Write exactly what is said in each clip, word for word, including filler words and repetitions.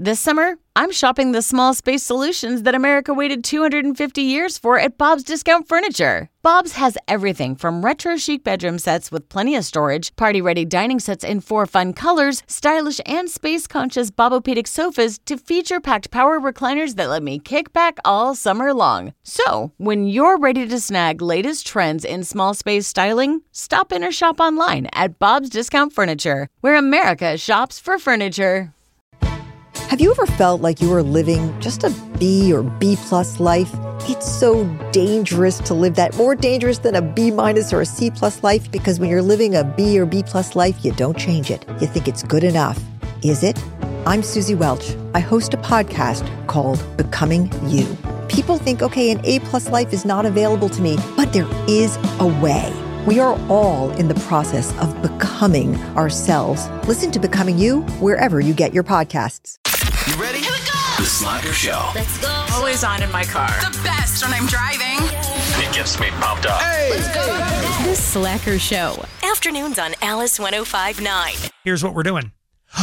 This summer, I'm shopping the small space solutions that America waited two hundred fifty years for at Bob's Discount Furniture. Bob's has everything from retro chic bedroom sets with plenty of storage, party-ready dining sets in four fun colors, stylish and space-conscious Bobopedic sofas to feature-packed power recliners that let me kick back all summer long. So, when you're ready to snag latest trends in small space styling, stop in or shop online at Bob's Discount Furniture, where America shops for furniture. Have you ever felt like you were living just a B or B plus life? It's so dangerous to live that, more dangerous than a B minus or a C plus life, because when you're living a B or B plus life, you don't change it. You think it's good enough. Is it? I'm Susie Welch. I host a podcast called Becoming You. People think, okay, an A plus life is not available to me, but there is a way. We are all in the process of becoming ourselves. Listen to Becoming You wherever you get your podcasts. You ready? Here we go! The Slacker Show. Let's go! Always on in my car. The best when I'm driving. It gets me pumped up. Hey! Let's go! The Slacker Show. Afternoons on Alice one oh five point nine. Here's what we're doing.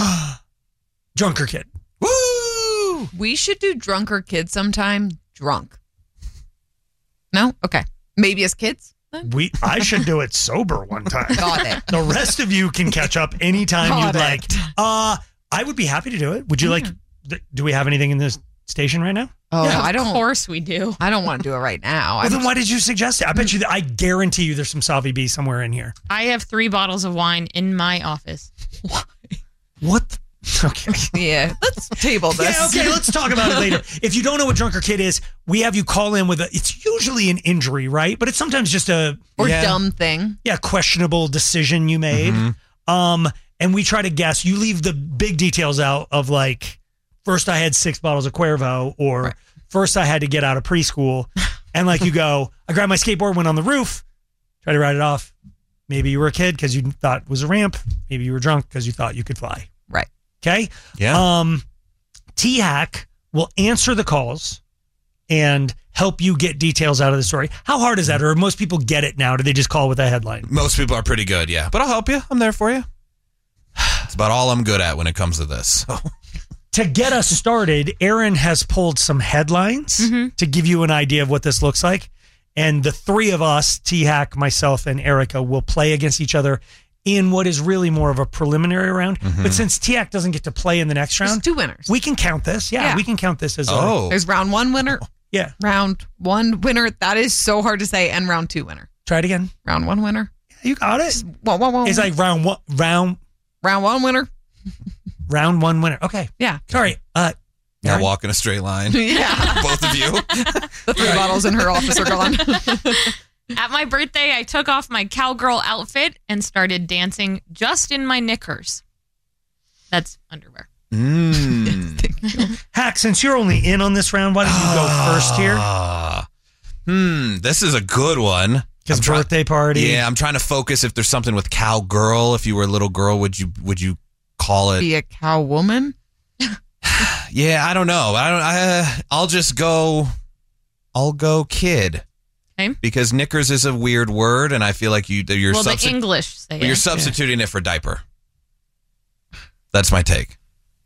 Drunker Kid. Woo! We should do Drunker Kid sometime. Drunk. No? Okay. Maybe as kids? We I should do it sober one time. Got it. The rest of you can catch up anytime Got you'd it. like. Uh, I would be happy to do it. Would you like, th- do we have anything in this station right now? Oh, Yeah, I don't. Of course we do. I don't want to do it right now. Well, I'm then why did you suggest it? I bet you, that, I guarantee you there's some Salvi B somewhere in here. I have three bottles of wine in my office. What? the- Okay. Yeah, let's table this. Yeah, okay, let's talk about it later. If you don't know what Drunker Kid is, we have you call in with a, it's usually an injury, right? But it's sometimes just a... Or yeah, dumb thing. Yeah, questionable decision you made. Mm-hmm. Um, and we try to guess. You leave the big details out of like, first I had six bottles of Cuervo, or Right. first I had to get out of preschool. And like you go, I grabbed my skateboard, went on the roof, tried to ride it off. Maybe you were a kid because you thought it was a ramp. Maybe you were drunk because you thought you could fly. Right. Okay? Yeah. Um, T-Hack will answer the calls and help you get details out of the story. How hard is that? Or most people get it now? Do they just call with a headline? Most people are pretty good, yeah. But I'll help you. I'm there for you. It's about all I'm good at when it comes to this. So. To get us started, Aaron has pulled some headlines Mhm. to give you an idea of what this looks like. And the three of us, T-Hack, myself, and Erica, will play against each other in what is really more of a preliminary round. Mhm. But since T-Hack doesn't get to play in the next There's round, two winners. we can count this. Yeah, Yeah. we can count this as a... Oh. There's round one winner, Yeah, round one winner. That is so hard to say. And round two winner. try it again. Round one winner. You got it. Whoa, whoa, whoa. It's like round one, round, round one winner. round one winner. Okay. Yeah. Sorry. Uh, Now Aaron? walk in a straight line. Yeah. Both of you. The three bottles in her office are gone. At my birthday, I took off my cowgirl outfit and started dancing just in my knickers. That's underwear. Mm. Hack, since you're only in on this round, why don't you go first here? Ah. Hmm. This is a good one. Because I'm try- birthday party. Yeah, I'm trying to focus. If there's something with cowgirl, if you were a little girl, would you would you call it? Be a cow woman. Yeah, I don't know. I don't. I, I'll just go. I'll go kid. Okay. Because knickers is a weird word, and I feel like you you're well, the substi- English say you're it. substituting it for diaper. That's my take.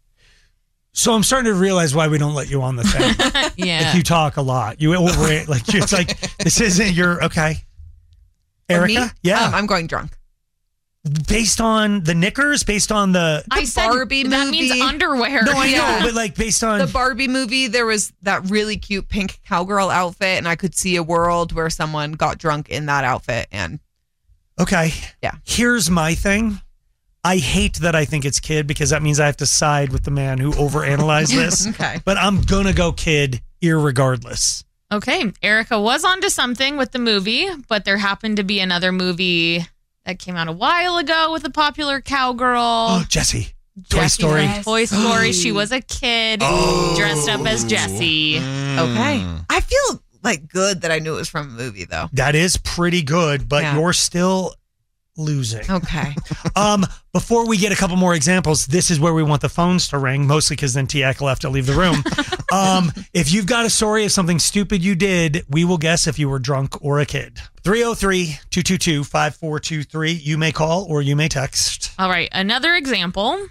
So I'm starting to realize why we don't let you on the thing. Yeah. Like you talk a lot. You over like it's like this isn't your okay. For me? Erica? Yeah. Um, I'm going drunk. Based on the knickers, based on the I The said Barbie that movie. means underwear. No, I Yeah. know, but like based on The Barbie movie, there was that really cute pink cowgirl outfit, and I could see a world where someone got drunk in that outfit. And Okay. Yeah. Here's my thing. I hate that I think it's kid because that means I have to side with the man who overanalyzed this. Okay. But I'm gonna go kid irregardless. Okay. Erica was onto something with the movie, but there happened to be another movie that came out a while ago with a popular cowgirl. Oh, Jesse. Toy Jessie Story. from Toy Story. She was a kid dressed up as Jessie. Okay. I feel like good that I knew it was from a movie, though. That is pretty good, but Yeah. you're still losing. Okay. Um, before we get a couple more examples, this is where we want the phones to ring, mostly because then T-Ac will have to leave the room. um, if you've got a story of something stupid you did, we will guess if you were drunk or a kid. three oh three, two two two, five four two three. You may call or you may text. All right. Another example.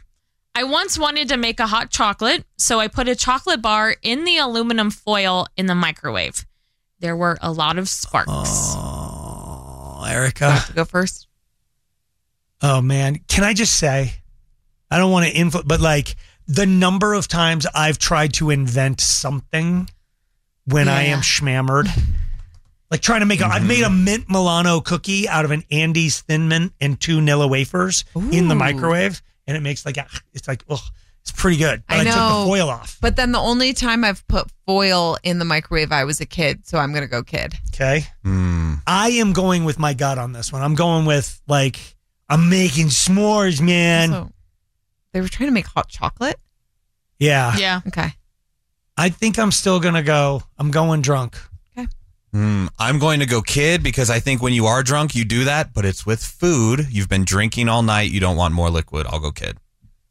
I once wanted to make a hot chocolate, so I put a chocolate bar in the aluminum foil in the microwave. There were a lot of sparks. Oh, Erica. have to go first. Oh, man. Can I just say, I don't want to info, but like the number of times I've tried to invent something when I Yeah. am schmammered. Like trying to make a, I've made a mint Milano cookie out of an Andes Thin Mint and two Nilla wafers in the Ooh. microwave. And it makes like, a, it's like, ugh, it's pretty good. But I I, took know. the foil off. But then the only time I've put foil in the microwave, I was a kid. So I'm going to go kid. Okay. Hmm. I am going with my gut on this one. I'm going with like, I'm making s'mores, man. Also, they were trying to make hot chocolate? yeah. Yeah. Okay. I think I'm still going to go, I'm going drunk. Hmm. I'm going to go kid because I think when you are drunk, you do that, but it's with food. You've been drinking all night. You don't want more liquid. I'll go kid.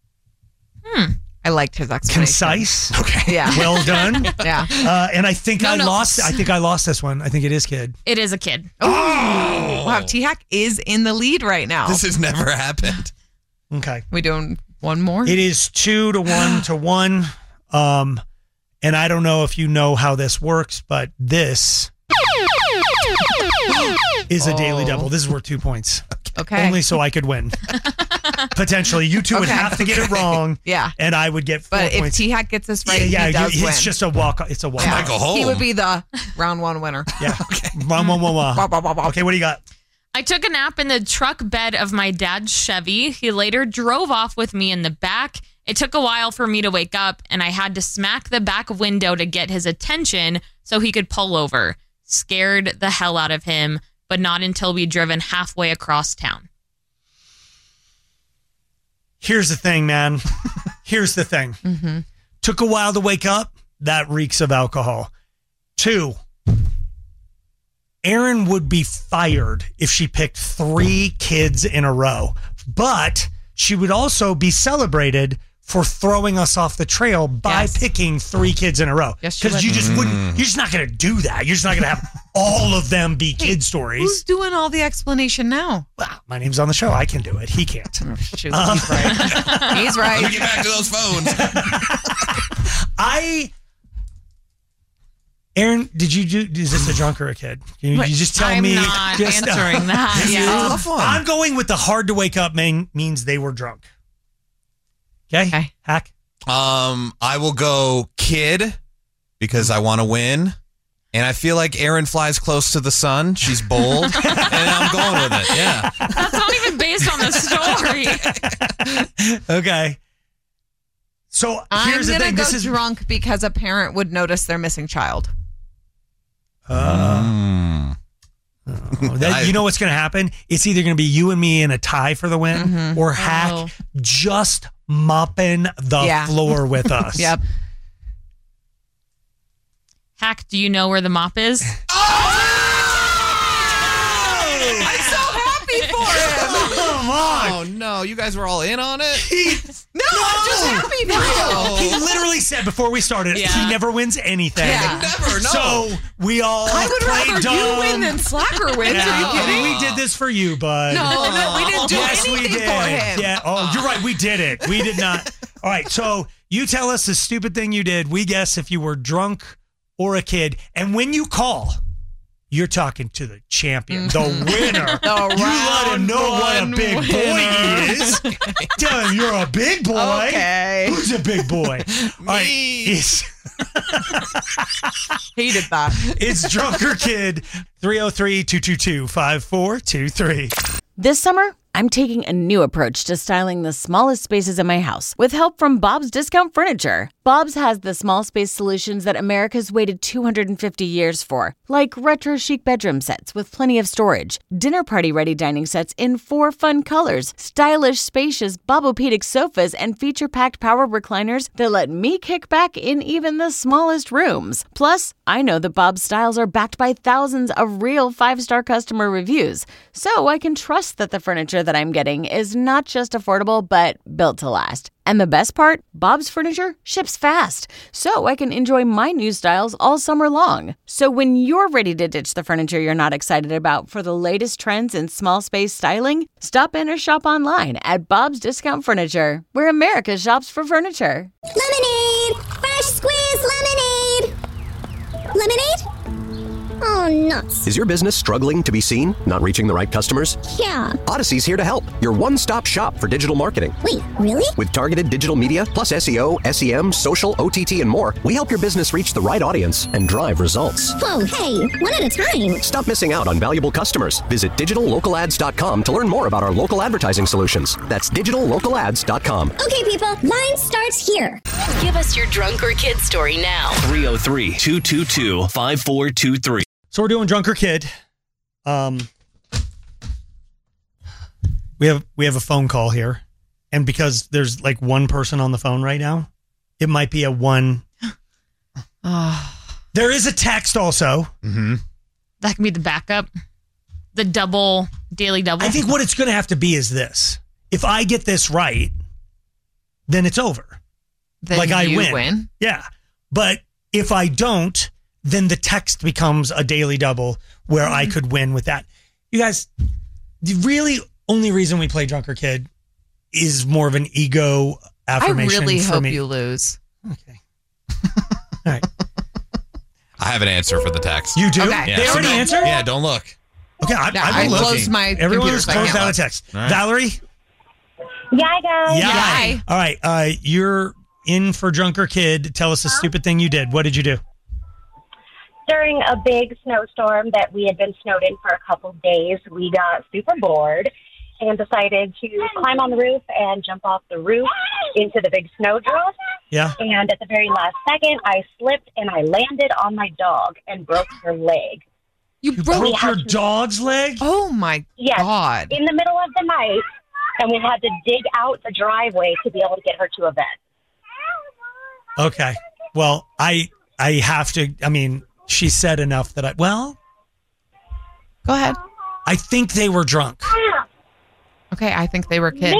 I liked his explanation. Concise. Okay. Yeah. Well done. Yeah. Uh, and I think No, I no. lost. I think I lost this one. I think it is kid. It is a kid. Oh. Wow. T-Hack is in the lead right now. This has never happened. Okay. we doing one more? It is two to one to one. Um, and I don't know if you know how this works, but this is a daily Oh. double. This is worth two points. Okay. Only so I could win. Potentially. You two would Okay. have to get it wrong. Yeah. And I would get four But if points. T-Hack gets this right, yeah, he yeah, does it's win. just a walk. It's a walk. Yeah. might go home. He would be the round one winner. Yeah. Wah, wah, wah, wah. Wah, wah, wah, wah. Okay, what do you got? I took a nap in the truck bed of my dad's Chevy. He later drove off with me in the back. It took a while for me to wake up, and I had to smack the back window to get his attention so he could pull over. Scared the hell out of him, but not until we'd driven halfway across town. Here's the thing, man. Here's the thing. Mm-hmm. Took a while to wake up. That reeks of alcohol. Two, Erin would be fired if she picked three kids in a row, but she would also be celebrated for throwing us off the trail by Yes. picking three kids in a row. Yes, she Because would. you just wouldn't, you're just not going to do that. You're just not going to have all of them be kid Who's stories. doing all the explanation now? Well, my name's on the show. I can do it. He can't. Shoot, Uh, he's right. He's Let me right. get back to those phones. I, Erin, did you do, is this a drunk or a kid? Can you, Wait, you just tell I'm me? not just, uh, answering that. This is Yeah. a tough one. I'm going with the hard to wake up main, means they were drunk. Okay? Okay. Hack. Um, I will go kid because I want to win. And I feel like Erin flies close to the sun. She's bold. And I'm going with it. Yeah. That's not even based on the story. Okay. So I'm here's the gonna thing. go This is drunk because a parent would notice their missing child. uh, Mm. oh, that, I- you know what's going to happen? It's either going to be you and me in a tie for the win, Mm-hmm. or Hack Oh. just mopping the Yeah. floor with us. Yep. Hack, do you know where the mop is? I'm so happy for him. Come on. Oh, no. You guys were all in on it? No, I'm just happy for you. He literally said before we started, Yeah. he never wins anything. Yeah. Never, no. So we all I would played rather dumb. you win than Slacker wins. Yeah, Are you kidding? we did this for you, bud. No, no, we didn't do yes, we anything did. for him. Yeah. Oh, you're right. We did it. We did not. All right. So you tell us the stupid thing you did. We guess if you were drunk or a kid. And when you call, you're talking to the champion, the winner. The you let him round know what a one big boy winner. he is. Tell him you're a big boy. Okay. Who's a big boy? All right. Me. It's, Hated that. it's Drunker Kid, three oh three, two two two, five four two three. This summer, I'm taking a new approach to styling the smallest spaces in my house with help from Bob's Discount Furniture. Bob's has the small space solutions that America's waited two hundred fifty years for, like retro chic bedroom sets with plenty of storage, dinner party ready dining sets in four fun colors, stylish, spacious Bobopedic sofas, and feature packed power recliners that let me kick back in even the smallest rooms. Plus, I know that Bob's styles are backed by thousands of real five star customer reviews, so I can trust that the furniture furniture that I'm getting is not just affordable, but built to last. And the best part? Bob's Furniture ships fast, so I can enjoy my new styles all summer long. So when you're ready to ditch the furniture you're not excited about for the latest trends in small space styling, stop in or shop online at Bob's Discount Furniture, where America shops for furniture. Lemonade! Fresh squeezed lemonade! Lemonade? Oh, nuts. Is your business struggling to be seen? Not reaching the right customers? Yeah. Odyssey's here to help. Your one-stop shop for digital marketing. Wait, really? With targeted digital media, plus S E O, S E M, social, O T T, and more, we help your business reach the right audience and drive results. Whoa, hey, one at a time. Stop missing out on valuable customers. Visit digital local ads dot com to learn more about our local advertising solutions. That's digital local ads dot com. Okay, people, line starts here. Give us your drunk or kid story now. three oh three, two two two, five four two three. So we're doing drunk or kid. Um, we have we have a phone call here, and because there's like one person on the phone right now, it might be a one. There is a text also. Mm-hmm. That can be the backup. The double, daily double. I think what it's going to have to be is this. If I get this right, then it's over. Then like I you win. win. Yeah. But if I don't, then the text becomes a daily double where I could win with that. You guys, the really only reason we play Drunk or Kid is more of an ego affirmation I really for hope me. you lose. Okay. All right. I have an answer for the text. You do? Okay. Yeah, They so already don't- answered? Yeah, don't look. Okay, I, Yeah, I've I been looking. closed my Everyone computer has so I closed can't out a look. text. All right. Valerie? Yeah, guys. Yeah. Yay. All right. Uh, you're in for Drunk or Kid. Tell us a stupid thing you did. What did you do? During a big snowstorm that we had been snowed in for a couple of days, we got super bored and decided to climb on the roof and jump off the roof into the big snowdrift. Yeah. And at the very last second, I slipped and I landed on my dog and broke her leg. You, You broke, broke your to- dog's leg? Oh my Yes, God. in the middle of the night, and we had to dig out the driveway to be able to get her to a vet. Okay. Well, I I have to, I mean, she said enough that I, well, Go ahead. I think they were drunk. Okay, I think they were kids.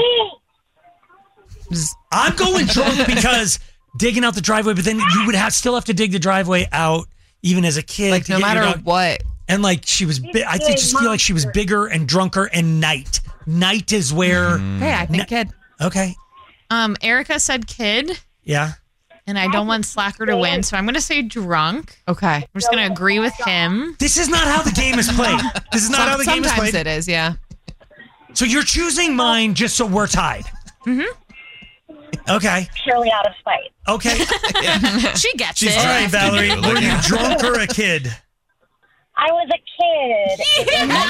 I'm going drunk because digging out the driveway, but then you would have still have to dig the driveway out even as a kid. Like to no get your matter dog- what. And like she was, bi- I think just feel like she was bigger and drunker. And night, night is where. Okay, I think Ni- kid. Okay, Um, Erica said kid, yeah. and I don't want Slacker to win, so I'm going to say drunk. Okay. I'm just going to agree with him. This is not how the game is played. This is not Some- how the game is sometimes played. it is, yeah. So you're choosing mine just so we're tied. Mm-hmm. Okay. Purely out of spite. Okay. She gets She's it. All right, Valerie. Look Were at you her. drunk or a kid? I was a kid.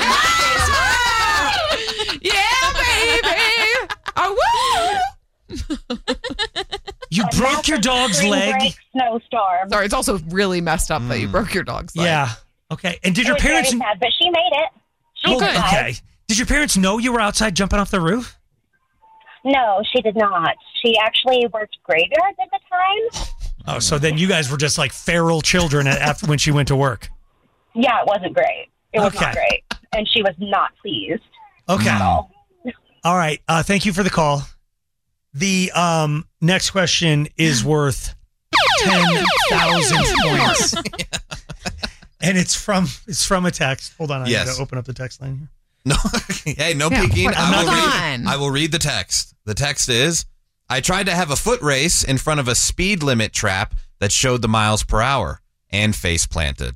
Yeah, baby. Oh, woo. You broke your dog's Spring leg? break snowstorm. Sorry, it's also really messed up that you broke your dog's leg. Yeah. Okay. And did It your was parents? very sad, but she made it. Oh, good. okay. Did your parents know you were outside jumping off the roof? No, she did not. She actually worked graveyards at the time. Oh, so then you guys were just like feral children at, after when she went to work. Yeah, it wasn't great. It was Okay. not great. And she was not pleased. Okay. at all. All right. Uh, thank you for the call. The um, next question is worth ten thousand points, and it's from it's from a text. Hold on, I Yes. need to open up the text line here. No, hey, no Yeah, peeking. what- I will, hold read, on. I will read the text. The text is, I tried to have a foot race in front of a speed limit trap that showed the miles per hour and face planted.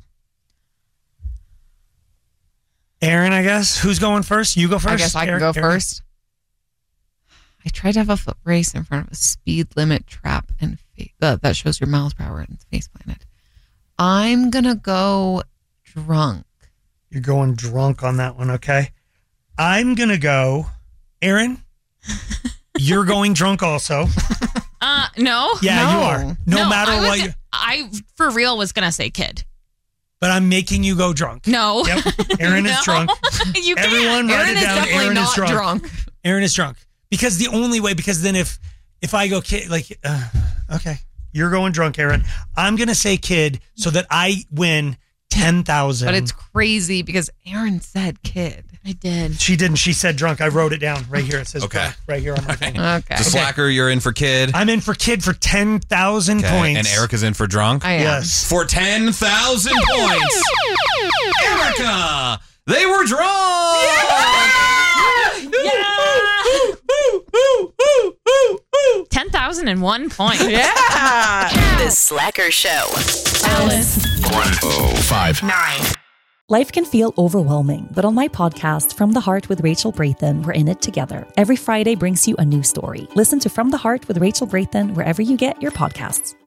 Aaron, I guess. Who's going first? You go first. I guess I can Aaron- go Aaron? first. I tried to have a foot race in front of a speed limit trap and fa- uh, that shows your miles per hour and face planted. I'm going to go drunk. You're going drunk on that one, okay? I'm going to go, Aaron, you're going drunk also. Uh, no. Yeah, No. you are. No, matter I was, what. You, I, for real, was going to say kid. but I'm making you go drunk. No. Yep. Aaron is No. drunk. You can't. Everyone write Aaron it is down. definitely Aaron is not drunk. drunk. Aaron is drunk. Because the only way, because then if if I go kid, like, uh, okay, you're going drunk, Aaron. I'm going to say kid so that I win ten thousand. But it's crazy because Aaron said kid. I did. She didn't. She said drunk. I wrote it down right here. It says Okay. drunk right here on my thing. Okay. So Slacker, you're in for kid. I'm in for kid for ten thousand Okay, points. and Erica's in for drunk. I am. Yes. For ten thousand points. Erica, they were drunk. ten thousand and one point. Yeah. The Slacker Show. Alice. one oh five. Nine. Life can feel overwhelming, but on my podcast, From the Heart with Rachel Brathen, we're in it together. Every Friday brings you a new story. Listen to From the Heart with Rachel Brathen wherever you get your podcasts.